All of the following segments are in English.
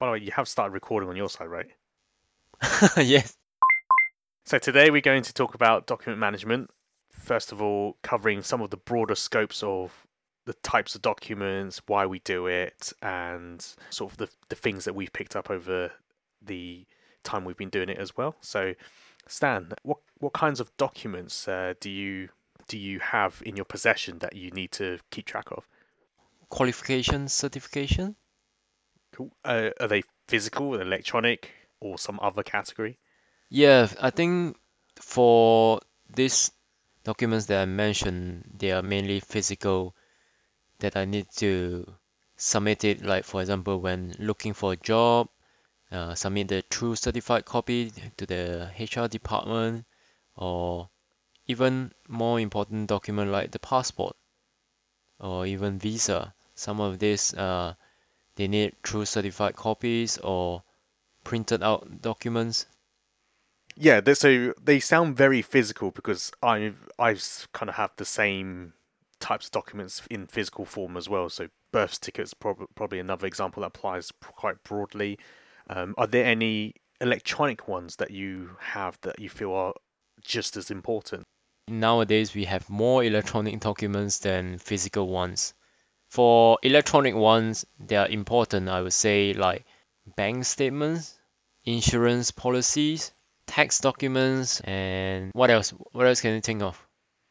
By the way, you have started recording on your side, right? Yes. So today we're going to talk about document management. First of all, covering some of the broader scopes of the types of documents, why we do it, and sort of the things that we've picked up over the time we've been doing it as well. So, Stan, what kinds of documents do you have in your possession that you need to keep track of? Qualification, certification? Cool. Are they physical, electronic, or some other category? Yeah, I think for these documents that I mentioned, they are mainly physical that I need to submit it, like for example, when looking for a job, submit the true certified copy to the HR department, or even more important document like the passport or even visa. Some of these they need true certified copies or printed out documents. Yeah, so they sound very physical because I kind of have the same types of documents in physical form as well. So birth certificates probably another example that applies quite broadly. Are there any electronic ones that you have that you feel are just as important? Nowadays, we have more electronic documents than physical ones. For electronic ones, they are important, I would say, like bank statements, insurance policies, tax documents, and what else? What else can you think of?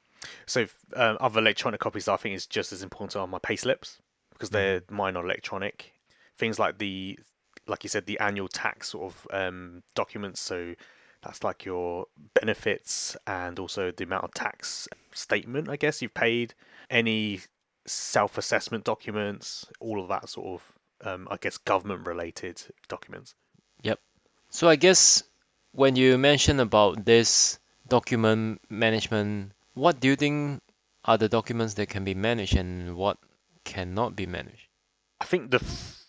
So other electronic copies I think is just as important are my payslips because Mhm. they're mine are electronic. Things like like you said, the annual tax sort of documents. So that's like your benefits and also the amount of tax statement, I guess, you've paid. Any self-assessment documents, all of that sort of, I guess, government-related documents. Yep. So I guess when you mention about this document management, what do you think are the documents that can be managed and what cannot be managed? I think the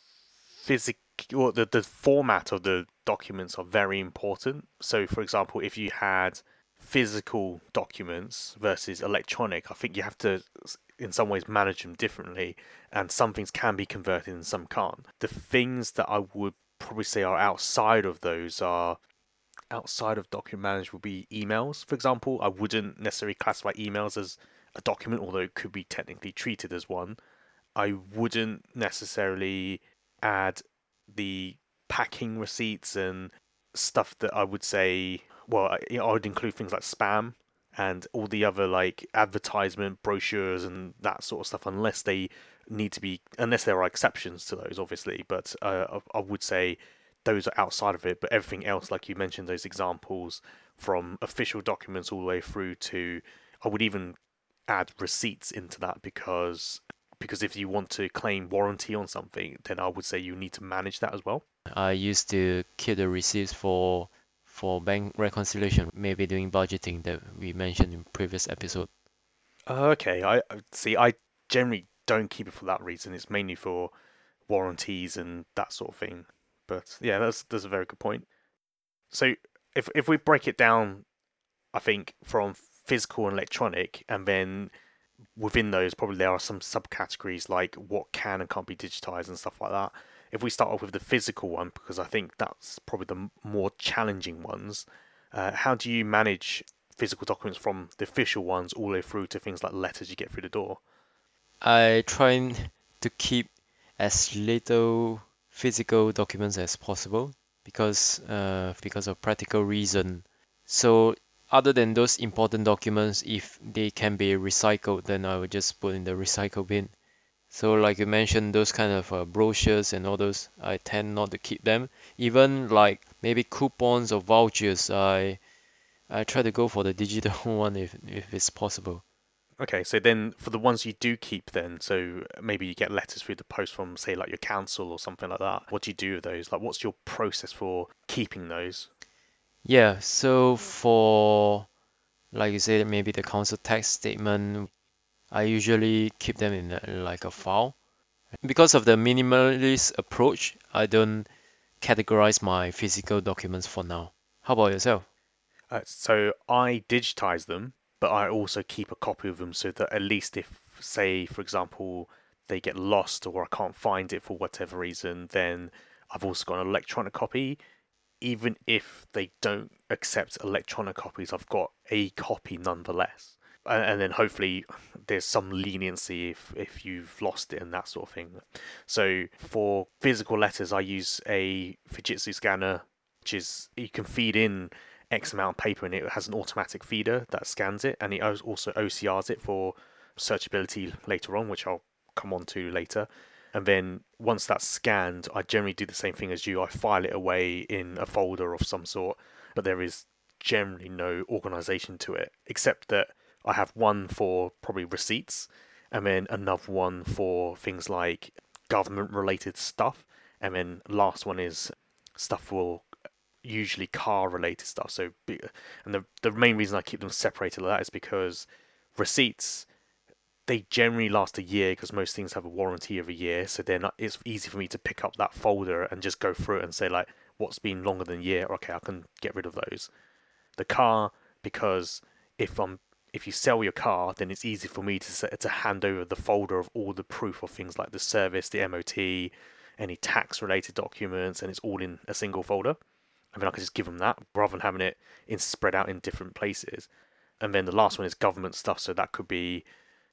physic or the format of the documents are very important. So, for example, if you had physical documents versus electronic, I think you have to, in some ways, manage them differently, and some things can be converted and some can't. The things that I would probably say are outside of those are outside of document management would be emails. For example, I wouldn't necessarily classify emails as a document, although it could be technically treated as one. I wouldn't necessarily add the packing receipts and stuff that I would say, well, I would include things like spam and all the other like advertisement brochures and that sort of stuff, unless they need to be, unless there are exceptions to those, obviously. But I would say those are outside of it. But everything else, like you mentioned, those examples from official documents all the way through to, I would even add receipts into that because if you want to claim warranty on something, then I would say you need to manage that as well. I used to keep the receipts for bank reconciliation, maybe doing budgeting that we mentioned in previous episode. Okay, I see. I generally don't keep it for that reason. It's mainly for warranties and that sort of thing. But yeah, that's a very good point. So if we break it down, I think from physical and electronic, and then within those, probably there are some subcategories like what can and can't be digitized and stuff like that. If we start off with the physical one, because I think that's probably the more challenging ones, how do you manage physical documents from the official ones all the way through to things like letters you get through the door? I try to keep as little physical documents as possible because of practical reason. So other than those important documents, if they can be recycled, then I would just put in the recycle bin. So like you mentioned, those kind of brochures and all those, I tend not to keep them. Even like maybe coupons or vouchers, I try to go for the digital one if it's possible. Okay, so then for the ones you do keep, then so maybe you get letters through the post from, say, like your council or something like that. What do you do with those? Like, what's your process for keeping those? Yeah, so for like you said, maybe the council tax statement, I usually keep them in like a file. Because of the minimalist approach, I don't categorize my physical documents for now. How about yourself? So I digitize them, but I also keep a copy of them so that at least if, say, for example, they get lost or I can't find it for whatever reason, then I've also got an electronic copy. Even if they don't accept electronic copies, I've got a copy nonetheless. And then hopefully there's some leniency if you've lost it and that sort of thing. So for physical letters, I use a Fujitsu scanner, which is you can feed in X amount of paper and it has an automatic feeder that scans it, and it also OCRs it for searchability later on, which I'll come on to later. And then once that's scanned, I generally do the same thing as you. I file it away in a folder of some sort, but there is generally no organization to it, except that I have one for probably receipts, and then another one for things like government related stuff, and then last one is stuff for usually car related stuff. So, and the main reason I keep them separated like that is because receipts, they generally last a year because most things have a warranty of a year. So then it's easy for me to pick up that folder and just go through it and say like, what's been longer than a year? Okay, I can get rid of those. The car, because if you sell your car, then it's easy for me to hand over the folder of all the proof of things like the service, the MOT, any tax related documents, and it's all in a single folder. And then I can just give them that rather than having it spread out in different places. And then the last one is government stuff. So that could be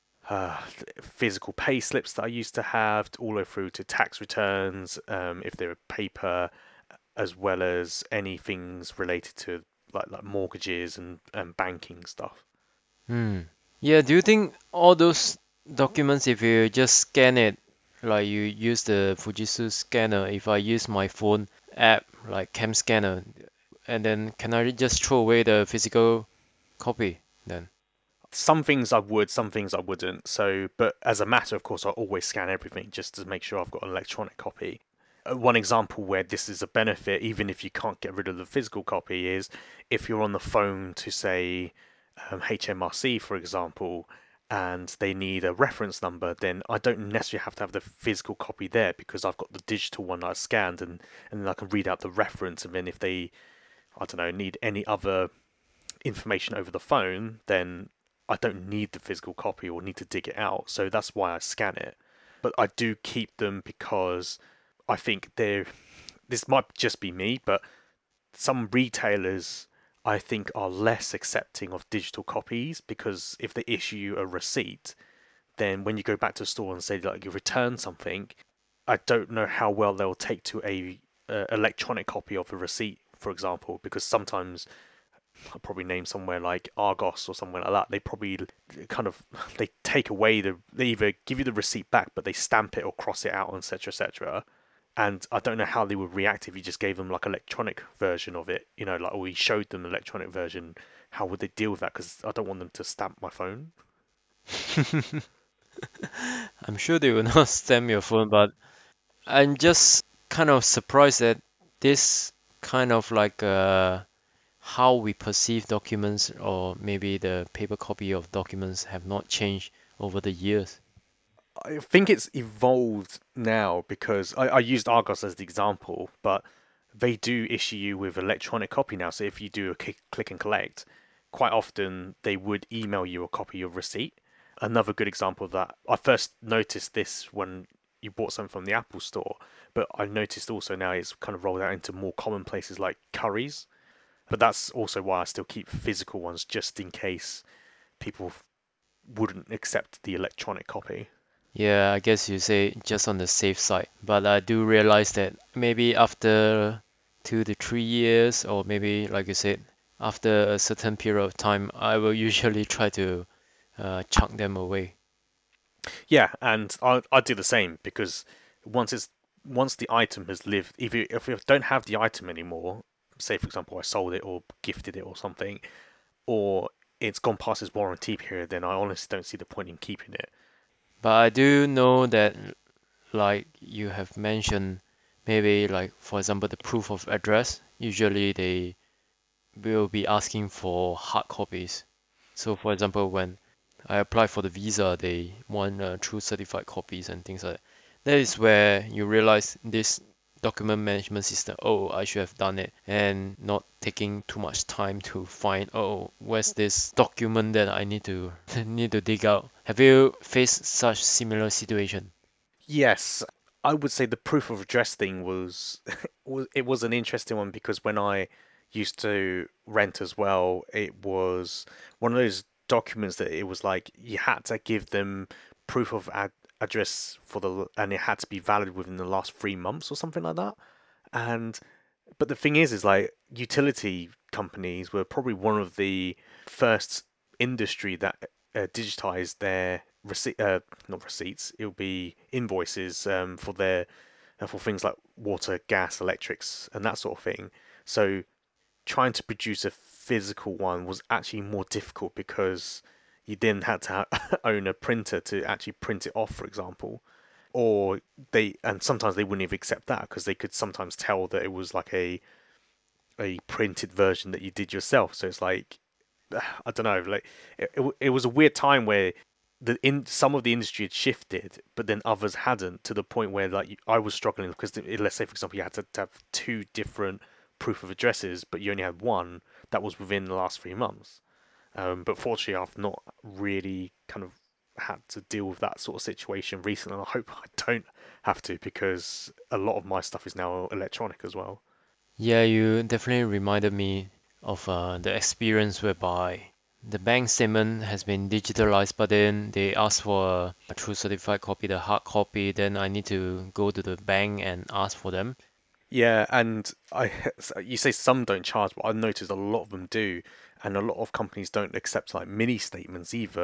physical pay slips that I used to have, all the way through to tax returns, if they're paper, as well as any things related to like mortgages and banking stuff. Yeah, do you think all those documents, if you just scan it, like you use the Fujitsu scanner, if I use my phone app like Cam Scanner, and then can I just throw away the physical copy then? Some things I would, some things I wouldn't. So, but as a matter, of course, I always scan everything just to make sure I've got an electronic copy. One example where this is a benefit, even if you can't get rid of the physical copy, is if you're on the phone to say HMRC, for example, and they need a reference number, then I don't necessarily have to have the physical copy there because I've got the digital one that I scanned, and then I can read out the reference. And then if they, I don't know, need any other information over the phone, then I don't need the physical copy or need to dig it out. So that's why I scan it. But I do keep them because I think this might just be me, but some retailers I think are less accepting of digital copies because if they issue you a receipt, then when you go back to the store and say like you return something, I don't know how well they'll take to a electronic copy of a receipt, for example, because sometimes I'll probably name somewhere like Argos or somewhere like that. They probably kind of they take away they either give you the receipt back, but they stamp it or cross it out, etc., etc. And I don't know how they would react if you just gave them like electronic version of it, like we showed them electronic version. How would they deal with that? Because I don't want them to stamp my phone. I'm sure they will not stamp your phone, but I'm just kind of surprised that this kind of like how we perceive documents or maybe the paper copy of documents have not changed over the years. I think it's evolved now because I used Argos as the example, but they do issue you with electronic copy now. So if you do a click and collect, quite often they would email you a copy of receipt. Another good example of that, I first noticed this when you bought something from the Apple Store, but I noticed also now it's kind of rolled out into more common places like Currys. But that's also why I still keep physical ones just in case people wouldn't accept the electronic copy. Yeah, I guess you say just on the safe side. But I do realize that maybe after 2 to 3 years, or maybe like you said, after a certain period of time, I will usually try to chuck them away. Yeah, and I do the same because once the item has lived, if you don't have the item anymore, say for example I sold it or gifted it or something, or it's gone past its warranty period, then I honestly don't see the point in keeping it. But I do know that, like you have mentioned, maybe like for example, the proof of address, usually they will be asking for hard copies. So for example, when I apply for the visa, they want true certified copies and things like that. That is where you realize this document management system, oh, I should have done it, and not taking too much time to find, oh, where's this document that I need to need to dig out. Have you faced such similar situation? Yes, I would say the proof of address thing was, it was an interesting one because when I used to rent as well, it was one of those documents that it was like you had to give them proof of address for and it had to be valid within the last 3 months or something like that. And but the thing is like utility companies were probably one of the first industry that digitized their not receipts. It will be invoices for their for things like water, gas, electrics, and that sort of thing. So trying to produce a physical one was actually more difficult because you then had to own a printer to actually print it off, for example. Or and sometimes they wouldn't even accept that because they could sometimes tell that it was like a printed version that you did yourself. So it's like, I don't know, like it was a weird time where some of the industry had shifted, but then others hadn't, to the point where like I was struggling because let's say for example you had to have two different proof of addresses, but you only had one that was within the last 3 months. But fortunately, I've not really kind of had to deal with that sort of situation recently, and I hope I don't have to because a lot of my stuff is now electronic as well. Yeah, you definitely reminded me of the experience whereby the bank statement has been digitalized, but then they ask for a true certified copy, the hard copy. Then I need to go to the bank and ask for them. Yeah, and you say some don't charge, but I've noticed a lot of them do, and a lot of companies don't accept like mini statements either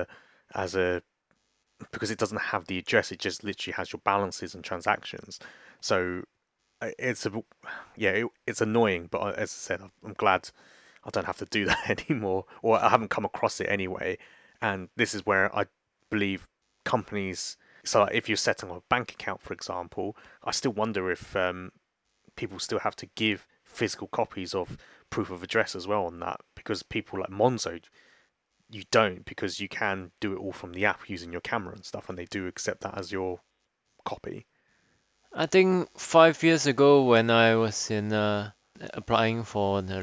as a because it doesn't have the address, it just literally has your balances and transactions. So it's a yeah, it's annoying, but as I said, I'm glad I don't have to do that anymore, or I haven't come across it anyway. And this is where I believe companies. So like, if you're setting up a bank account, for example, I still wonder if people still have to give physical copies of proof of address as well on that, because people like Monzo, you don't, because you can do it all from the app using your camera and stuff, and they do accept that as your copy. I think 5 years ago when I was in applying for the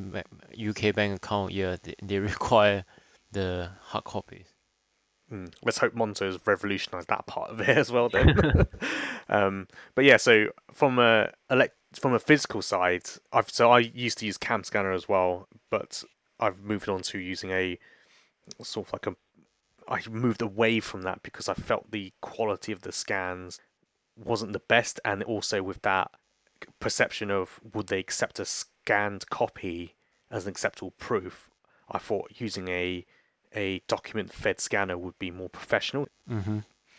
UK bank account, yeah, they require the hard copies. Let's hope Monzo's revolutionised that part of it as well then. But yeah, so from a physical side, I used to use Cam Scanner as well, but I've moved on to using a sort of like a I moved away from that because I felt the quality of the scans wasn't the best, and also with that perception of would they accept a scanned copy as an acceptable proof, I thought using a document fed scanner would be more professional. Mm-hmm.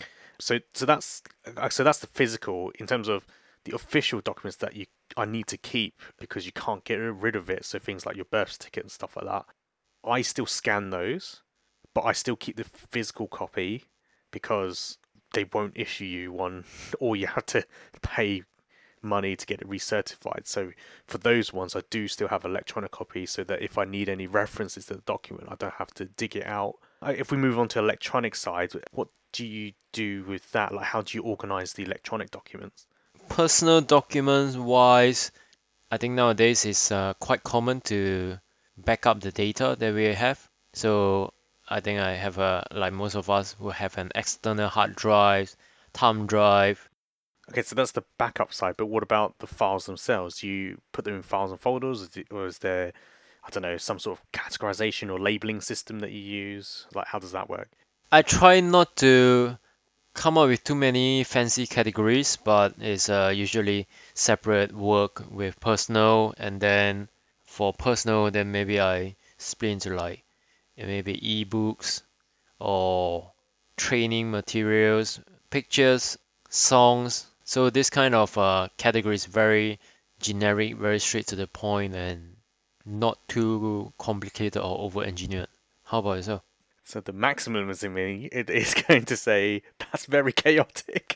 So that's the physical in terms of the official documents that you I need to keep because you can't get rid of it. So things like your birth certificate and stuff like that. I still scan those, but I still keep the physical copy because they won't issue you one, or you have to pay money to get it recertified. So for those ones, I do still have electronic copies so that if I need any references to the document, I don't have to dig it out. If we move on to electronic side, what do you do with that? Like, how do you organize the electronic documents? Personal documents wise, I think nowadays it's quite common to back up the data that we have. So I think I have like most of us will have an external hard drive, thumb drive. Okay, so that's the backup side, but what about the files themselves? Do you put them in files and folders, or is there, I don't know, some sort of categorization or labeling system that you use? Like, how does that work? I try not to come up with too many fancy categories, but it's usually separate work with personal, and then for personal, then maybe I split into like maybe ebooks or training materials, pictures, songs. So this kind of category is very generic, very straight to the point, and not too complicated or over engineered. How about yourself? So the maximalism in me, it is going to say that's very chaotic.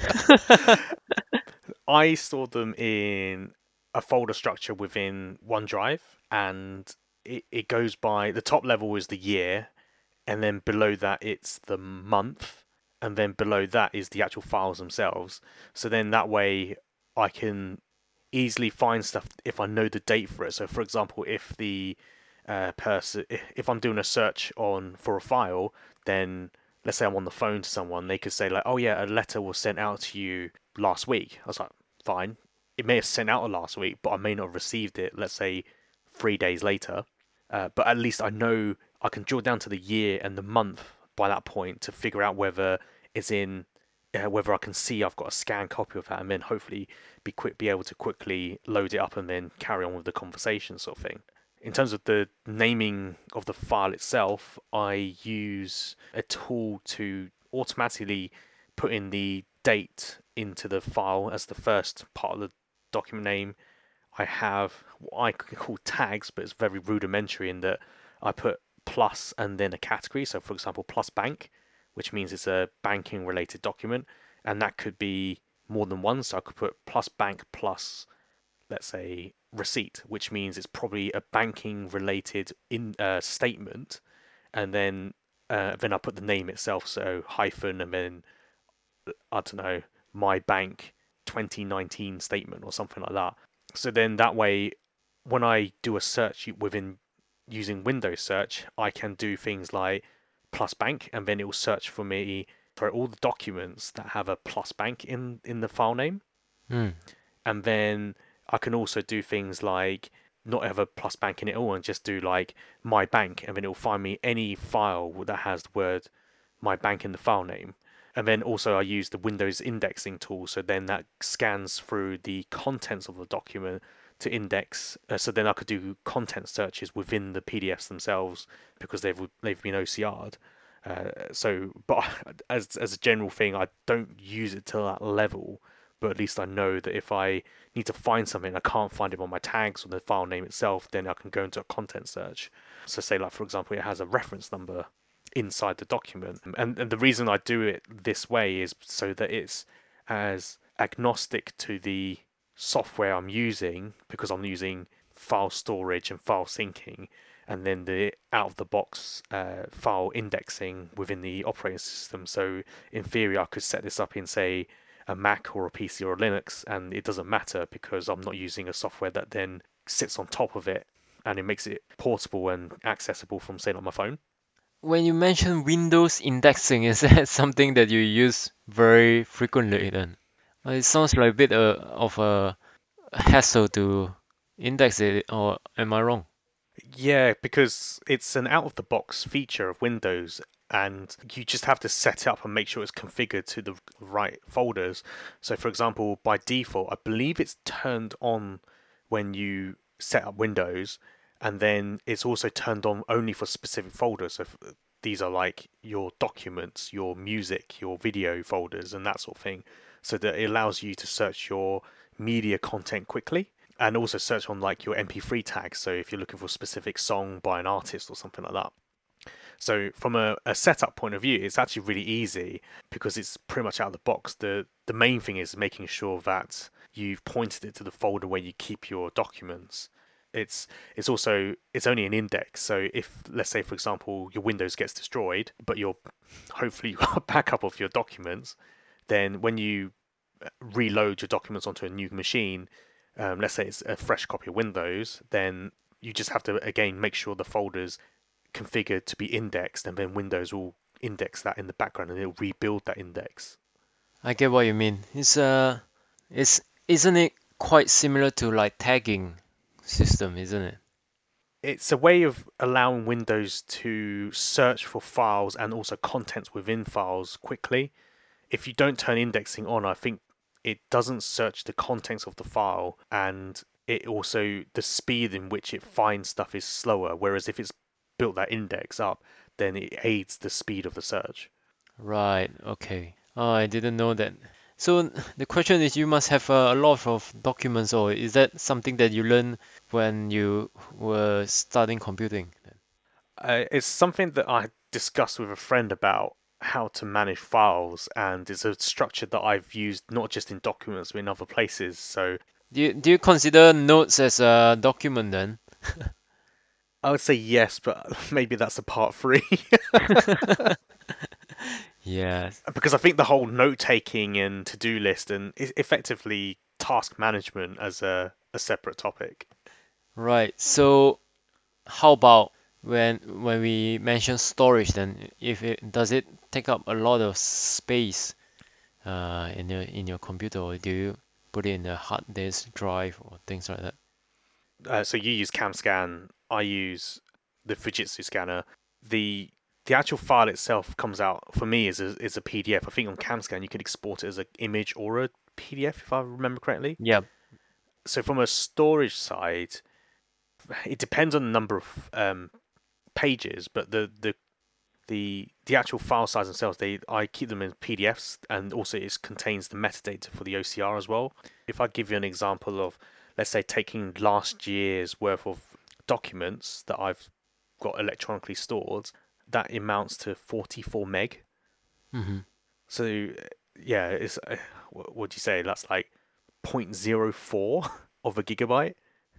I store them in a folder structure within OneDrive, and it goes by the top level is the year, and then below that it's the month, and then below that is the actual files themselves. So then that way I can easily find stuff if I know the date for it. So for example, if the person, if I'm doing a search on for a file, then let's say I'm on the phone to someone, they could say like, "Oh yeah, a letter was sent out to you last week." I was like, "Fine, it may have sent out last week, but I may not have received it. Let's say 3 days later, but at least I know I can drill down to the year and the month by that point to figure out whether it's in." Whether I can see I've got a scanned copy of that, and then hopefully be able to quickly load it up and then carry on with the conversation, sort of thing. In terms of the naming of the file itself, I use a tool to automatically put in the date into the file as the first part of the document name. I have what I call tags, but it's very rudimentary in that I put plus and then a category. So, for example, plus bank, which means it's a banking related document, and that could be more than one. So I could put plus bank plus, let's say, receipt, which means it's probably a banking related statement, and then I put the name itself, so hyphen, and then I don't know, my bank 2019 statement or something like that. So then that way, when I do a search within using Windows search, I can do things like plus bank, and then it will search for me for all the documents that have a plus bank in the file name. Hmm. And then I can also do things like not have a plus bank in it all and just do like my bank, and then it'll find me any file that has the word my bank in the file name. And then also I use the Windows indexing tool, so then that scans through the contents of the document to index. So then I could do content searches within the PDFs themselves because they've been OCR'd. But as a general thing, I don't use it to that level. But at least I know that if I need to find something, I can't find it on my tags or the file name itself, then I can go into a content search. So say like, for example, it has a reference number inside the document. And the reason I do it this way is so that it's as agnostic to the software I'm using, because I'm using file storage and file syncing, and then the out of the box file indexing within the operating system. So in theory, I could set this up in, say, a Mac or a PC or a Linux, and it doesn't matter because I'm not using a software that then sits on top of it, and it makes it portable and accessible from, say, like my phone. When you mention Windows indexing, is that something that you use very frequently then? It sounds like a bit of a hassle to index it, or am I wrong? Yeah, because it's an out of the box feature of Windows, and you just have to set it up and make sure it's configured to the right folders. So, for example, by default, I believe it's turned on when you set up Windows, and then it's also turned on only for specific folders. So, these are like your documents, your music, your video folders, and that sort of thing, so that it allows you to search your media content quickly and also search on like your MP3 tags. So if you're looking for a specific song by an artist or something like that. So from a setup point of view, it's actually really easy because it's pretty much out of the box. The main thing is making sure that you've pointed it to the folder where you keep your documents. It's only an index. So if, let's say, for example, your Windows gets destroyed, but you're hopefully you've got a backup of your documents, then when you reload your documents onto a new machine, let's say it's a fresh copy of Windows, then you just have to again make sure the folder's configured to be indexed, and then Windows will index that in the background and it'll rebuild that index. I get what you mean. It's isn't it quite similar to like tagging system, isn't it? It's a way of allowing Windows to search for files and also contents within files quickly. If you don't turn indexing on, I think it doesn't search the contents of the file, and it also, the speed in which it finds stuff is slower. Whereas if it's built that index up, then it aids the speed of the search. Right, okay. Oh, I didn't know that. So the question is, you must have a lot of documents, or is that something that you learned when you were studying computing? It's something that I discussed with a friend about how to manage files, and it's a structure that I've used not just in documents but in other places. So Do you consider notes as a document then? I would say yes, but maybe that's a part three. Yes. Because I think the whole note taking and to do list and effectively task management as a separate topic. Right. So how about when we mention storage, then if it does it take up a lot of space in your computer, or do you put it in a hard disk drive or things like that? So you use CamScan, I use the Fujitsu scanner. The the actual file itself comes out for me is a PDF. I think on CamScan you can export it as an image or a PDF if I remember correctly. Yeah. So from a storage side, it depends on the number of pages, but the actual file size themselves, I keep them in PDFs, and also it contains the metadata for the OCR as well. If I give you an example of, let's say, taking last year's worth of documents that I've got electronically stored, that amounts to 44 meg. Mm-hmm. So yeah, it's what do you say? That's like 0.04 of a gigabyte.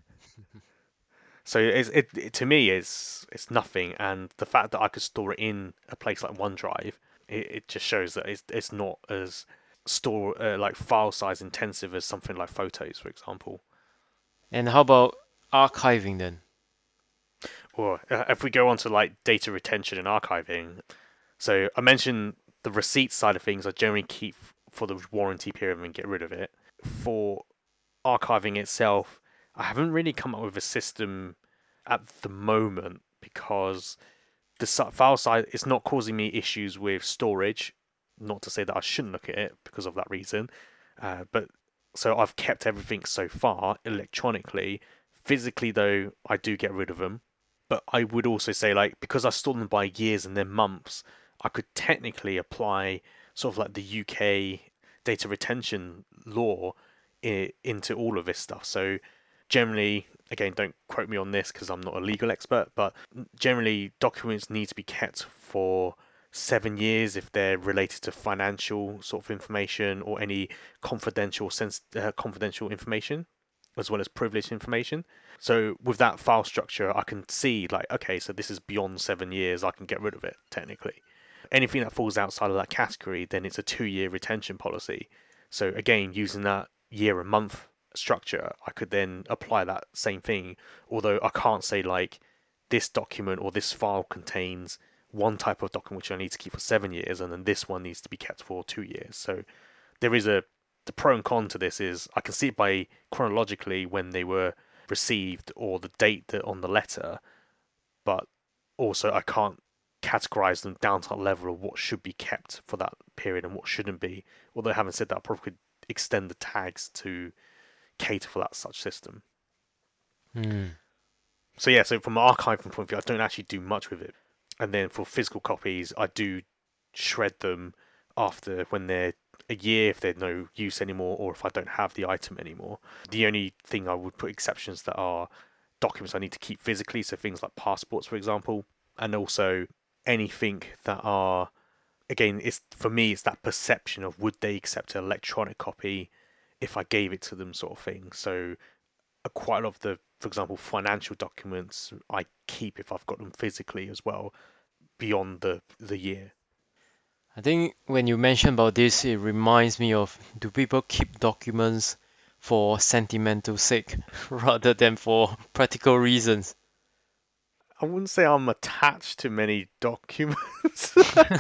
So to me it's nothing, and the fact that I could store it in a place like OneDrive, it just shows that it's not as store like file size intensive as something like Photos, for example. And how about archiving then? Or if we go on to like data retention and archiving, so I mentioned the receipt side of things I generally keep for the warranty period and get rid of it. For archiving itself, I haven't really come up with a system at the moment because the file size is not causing me issues with storage. Not to say that I shouldn't look at it because of that reason, but so I've kept everything so far electronically. Physically, though, I do get rid of them. But I would also say, like, because I store them by years and then months, I could technically apply sort of like the UK data retention law into all of this stuff. So generally, again, don't quote me on this because I'm not a legal expert, but generally documents need to be kept for 7 years if they're related to financial sort of information or any confidential information, as well as privileged information. So with that file structure, I can see like, okay, so this is beyond 7 years, I can get rid of it technically. Anything that falls outside of that category, then it's a 2 year retention policy. So again, using that year and month structure, I could then apply that same thing. Although I can't say like this document or this file contains one type of document which I need to keep for 7 years, and then this one needs to be kept for 2 years. So there is the pro and con to this is I can see it by chronologically when they were received or the date that on the letter, but also I can't categorize them down to that level of what should be kept for that period and what shouldn't be. Although having said that, I probably could extend the tags to cater for that such system. Hmm. So yeah, so from an archiving point of view, I don't actually do much with it. And then for physical copies, I do shred them after when they're a year if they're no use anymore, or if I don't have the item anymore. The only thing I would put exceptions that are documents I need to keep physically, so things like passports, for example, and also anything that are again, it's for me, it's that perception of would they accept an electronic copy if I gave it to them, sort of thing. So quite a lot of the, for example, financial documents I keep if I've got them physically as well beyond the year. I think when you mention about this, it reminds me of, do people keep documents for sentimental sake rather than for practical reasons? I wouldn't say I'm attached to many documents.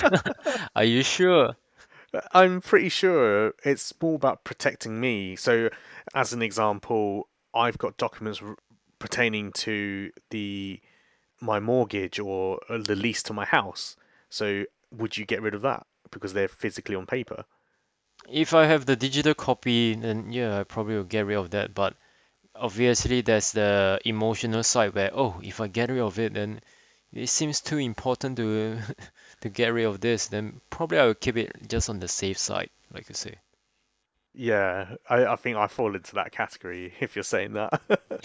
Are you sure? I'm pretty sure it's more about protecting me. So, as an example, I've got documents pertaining to the my mortgage or the lease to my house. So, would you get rid of that because they're physically on paper? If I have the digital copy, then yeah, I probably will get rid of that. But obviously, there's the emotional side where, oh, if I get rid of it, then it seems too important to to get rid of this. Then probably I will keep it just on the safe side, like you say. Yeah, I think I fall into that category if you're saying that.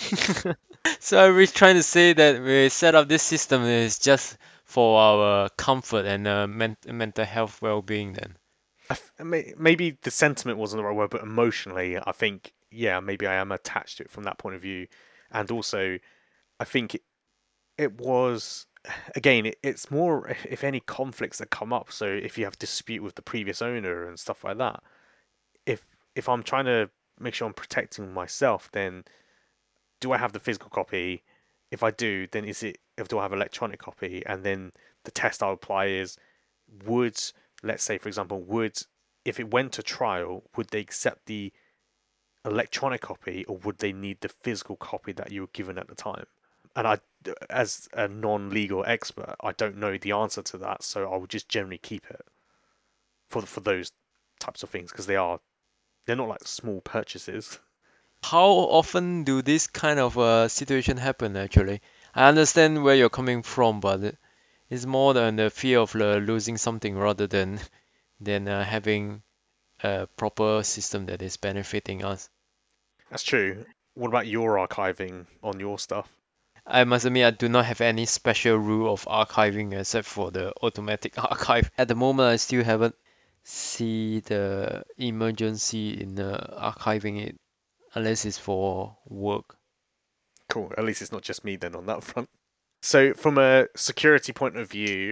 So are we trying to say that we set up this system is just for our comfort and mental health well-being then? Maybe the sentiment wasn't the right word, but emotionally, I think, yeah, maybe I am attached to it from that point of view. And also, I think it was, again, it's more if any conflicts that come up. So if you have dispute with the previous owner and stuff like that, if if I'm trying to make sure I'm protecting myself, then do I have the physical copy? if I do, then do I have an electronic copy? And then the test I'll apply is, would, let's say, for example, if it went to trial, would they accept the electronic copy, or would they need the physical copy that you were given at the time? And as a non-legal expert, I don't know the answer to that, so I would just generally keep it for those types of things, because they're not like small purchases. How often do this kind of situation happen actually? I understand where you're coming from, but it's more than the fear of losing something rather than having a proper system that is benefiting us. That's true. What about your archiving on your stuff? I must admit, I do not have any special rule of archiving except for the automatic archive. At the moment, I still haven't see the emergency in archiving it unless it's for work. Cool. At least it's not just me then on that front. So from a security point of view,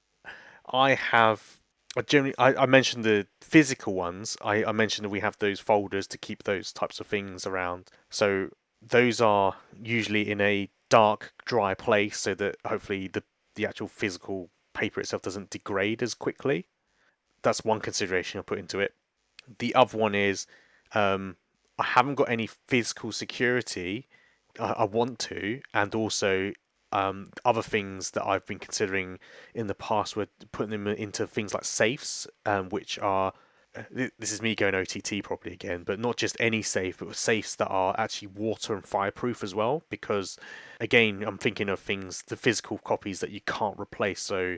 I have I mentioned the physical ones. I mentioned that we have those folders to keep those types of things around. So those are usually in a dark, dry place so that hopefully the actual physical paper itself doesn't degrade as quickly. That's one consideration I put into it. The other one is um, I haven't got any physical security. I want to, and also other things that I've been considering in the past were putting them into things like safes, which are this is me going OTT properly again, but not just any safe, but safes that are actually water and fireproof as well. Because again, I'm thinking of things, the physical copies that you can't replace. So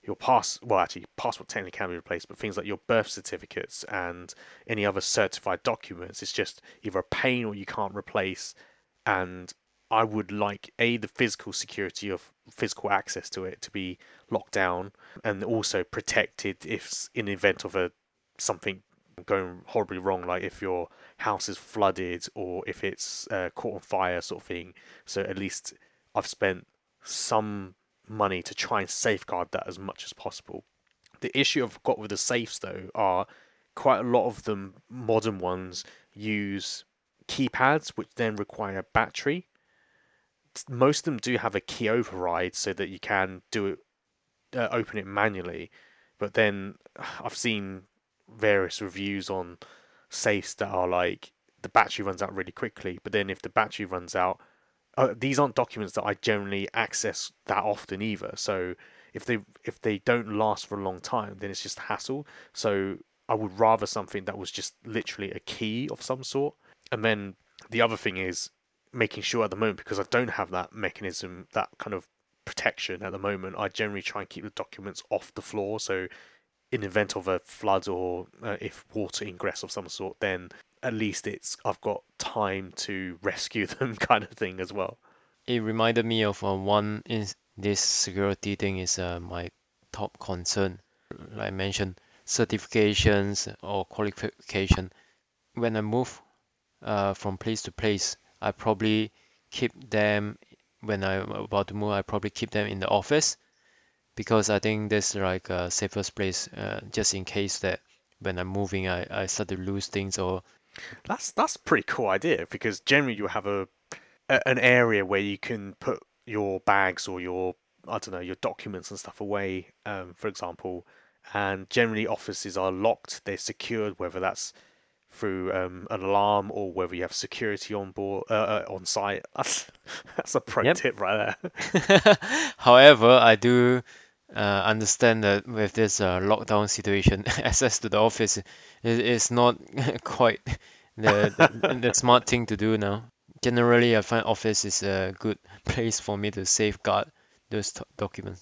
passport technically can be replaced, but things like your birth certificates and any other certified documents, it's just either a pain or you can't replace. And I would like the physical security of physical access to it to be locked down, and also protected if in the event of something going horribly wrong, like if your house is flooded or if it's caught on fire, sort of thing. So at least I've spent some money to try and safeguard that as much as possible. The issue I've got with the safes though are quite a lot of them modern ones use keypads which then require a battery. Most of them do have a key override so that you can do it, open it manually, but then I've seen various reviews on safes that are like the battery runs out really quickly, but then if the battery runs out, these aren't documents that I generally access that often either. So if they don't last for a long time, then it's just hassle. So I would rather something that was just literally a key of some sort. And then the other thing is making sure at the moment, because I don't have that mechanism, that kind of protection at the moment, I generally try and keep the documents off the floor. So in the event of a flood or if water ingress of some sort, then at least I've got time to rescue them, kind of thing as well. It reminded me of one in this security thing is my top concern. Like I mentioned, certifications or qualification. When I move from place to place, I probably keep them when I'm about to move. I probably keep them in the office because I think that's like a safest place, just in case that when I'm moving, I start to lose things or That's a pretty cool idea, because generally you have an area where you can put your bags or your, I don't know, your documents and stuff away, for example. And generally offices are locked, they're secured, whether that's through an alarm or whether you have security on board on site. That's a pro yep. tip right there. However, I do understand that with this lockdown situation, access to the office is not quite the smart thing to do now. Generally, I find office is a good place for me to safeguard those documents.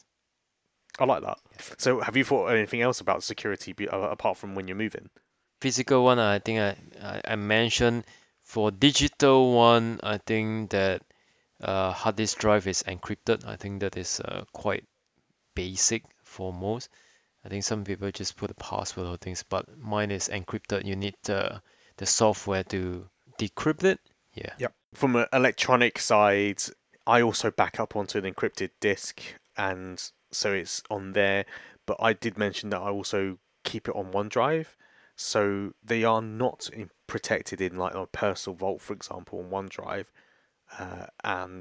I like that. So have you thought anything else about security apart from when you're moving? Physical one, I think I mentioned. For digital one, I think that hard disk drive is encrypted. I think that is quite basic for most. I think some people just put a password or things, but mine is encrypted. You need the software to decrypt it. Yeah. Yep. From an electronic side, I also back up onto an encrypted disk, and so it's on there. But I did mention that I also keep it on OneDrive, so they are not protected in like a personal vault, for example, on OneDrive. And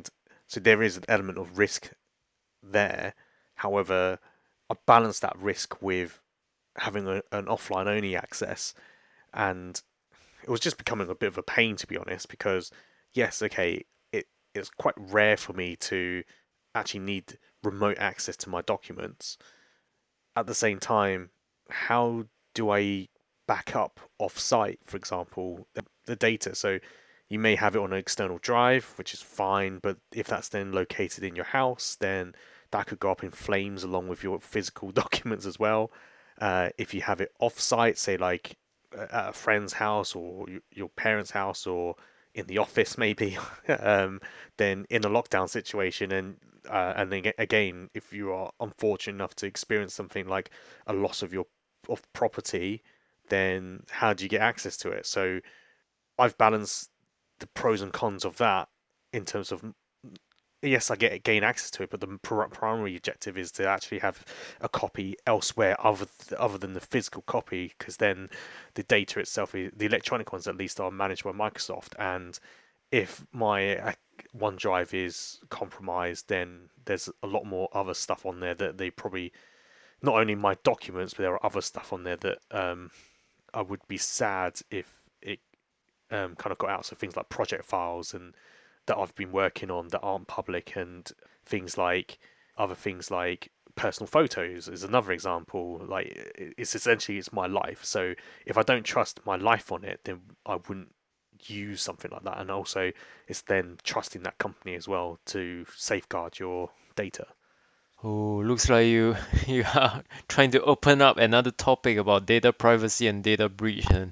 So there is an element of risk there. However, I balance that risk with having an offline only access, and it was just becoming a bit of a pain, to be honest, because yes, okay, it's quite rare for me to actually need remote access to my documents. At the same time, how do I back up off site, for example, the data? So you may have it on an external drive, which is fine, but if that's then located in your house, then that could go up in flames along with your physical documents as well. If you have it off site, say like at a friend's house or your parents' house or in the office maybe, then in a lockdown situation and then again, if you are unfortunate enough to experience something like a loss of your of property, then how do you get access to it? So I've balanced the pros and cons of that in terms of yes, I get gain access to it, but the primary objective is to actually have a copy elsewhere other than the physical copy, because then the data itself, the electronic ones at least, are managed by Microsoft, and if my OneDrive is compromised, then there's a lot more other stuff on there that they probably not only my documents, but there are other stuff on there that I would be sad if it kind of got out. So things like project files and that I've been working on that aren't public, and things like other things like personal photos is another example. Like it's essentially it's my life. So if I don't trust my life on it, then I wouldn't use something like that. And also it's then trusting that company as well to safeguard your data. Oh, looks like you you are trying to open up another topic about data privacy and data breach. And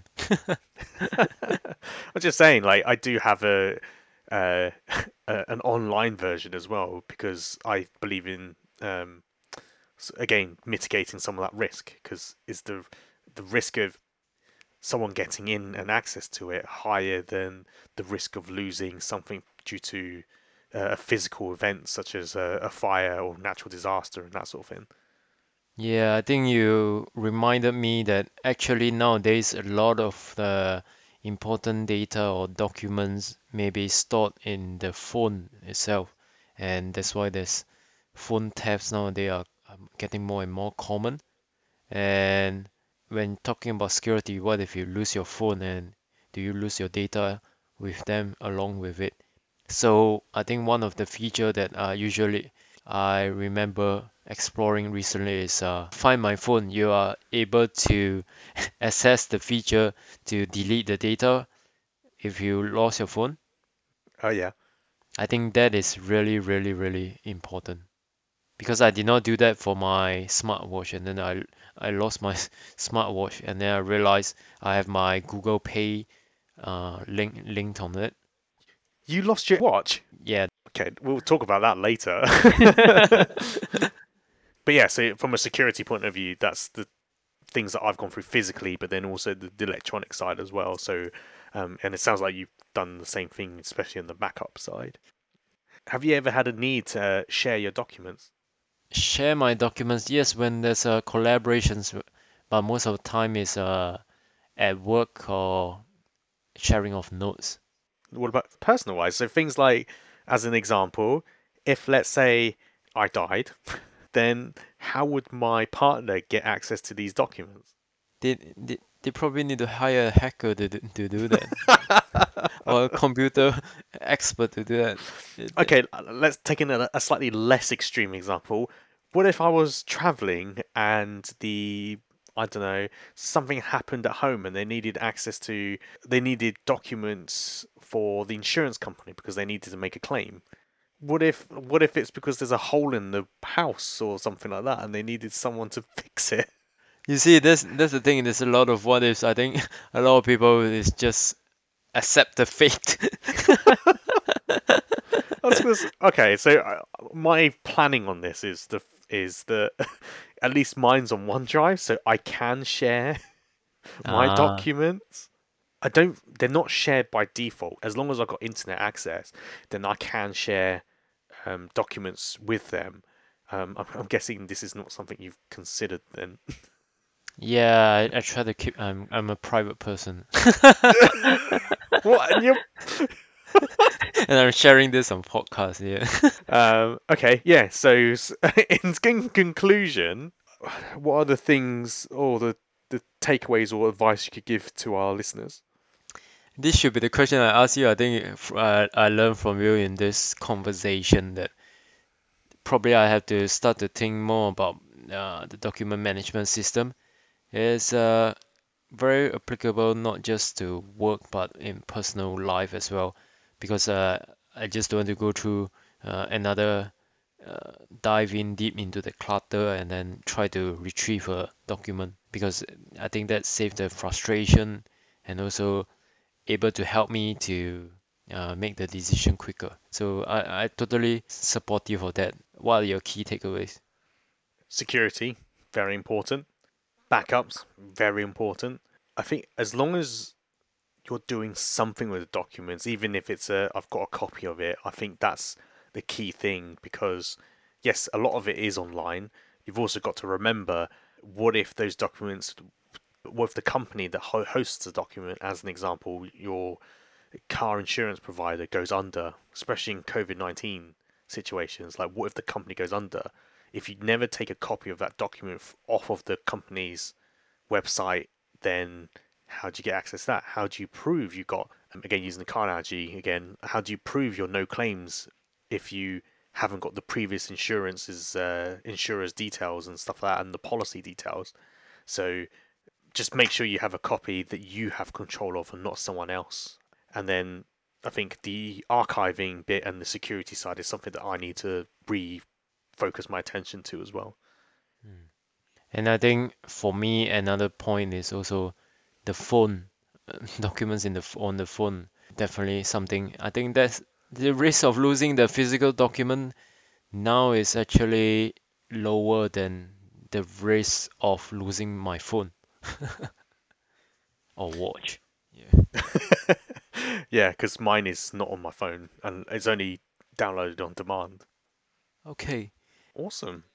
I'm just saying, like I do have uh, an online version as well because I believe in again mitigating some of that risk, because is the risk of someone getting in and access to it higher than the risk of losing something due to a physical event such as a fire or natural disaster and that sort of thing. yeah, I think you reminded me that actually nowadays a lot of the important data or documents may be stored in the phone itself, and that's why there's phone thefts now. They are getting more and more common. And when talking about security, what if you lose your phone and do you lose your data with them along with it? So I think one of the feature that usually I remember exploring recently is Find My Phone. You are able to access the feature to delete the data if you lost your phone. Oh yeah. I think that is really, really, really important because I did not do that for my smartwatch, and then I lost my smartwatch, and then I realized I have my Google Pay linked on it. You lost your watch? Yeah. Okay, we'll talk about that later. But yeah, so from a security point of view, that's the things that I've gone through physically, but then also the electronic side as well. So, and it sounds like you've done the same thing, especially on the backup side. Have you ever had a need to share your documents? Share my documents, yes, when there's collaborations, but most of the time is at work or sharing of notes. What about personal wise? So things like, as an example, if let's say I died, then how would my partner get access to these documents? They probably need to hire a hacker to do that, or a computer expert to do that. Okay, let's take in a slightly less extreme example. What if I was traveling and I don't know, something happened at home and they needed documents for the insurance company because they needed to make a claim. What if it's because there's a hole in the house or something like that and they needed someone to fix it? You see, that's the thing. There's a lot of what ifs. I think a lot of people is just accept the fate. Okay, so my planning on this is that at least mine's on OneDrive, so I can share my Ah, documents. I don't. They're not shared by default. As long as I've got internet access, then I can share documents with them. I'm guessing this is not something you've considered then. yeah. I try to keep. I'm a private person. What? And And I'm sharing this on podcast, yeah. Okay, yeah. So, in conclusion, what are the things or the takeaways or advice you could give to our listeners? This should be the question I asked you. I think I learned from you in this conversation that probably I have to start to think more about the document management system. It's very applicable not just to work but in personal life as well, because I just don't want to go through another dive in deep into the clutter and then try to retrieve a document, because I think that saves the frustration and also able to help me to make the decision quicker. So I totally supportive of that. What are your key takeaways? Security, very important. Backups, very important. I think as long as you're doing something with the documents, even if it's I've got a copy of it, I think that's the key thing because yes, a lot of it is online. You've also got to remember what if those documents, what if the company that hosts the document, as an example, your car insurance provider goes under, especially in COVID-19 situations, like what if the company goes under? If you never take a copy of that document off of the company's website, then how do you get access to that? How do you prove you got, again, using the car analogy again, how do you prove your no claims if you haven't got the previous insurer's details and stuff like that and the policy details? So just make sure you have a copy that you have control of and not someone else. And then I think the archiving bit and the security side is something that I need to refocus my attention to as well. Hmm. And I think for me, another point is also the phone, documents on the phone. Definitely something. I think that's the risk of losing the physical document now is actually lower than the risk of losing my phone or watch. Yeah. Yeah, because mine is not on my phone and it's only downloaded on demand. Okay. Awesome.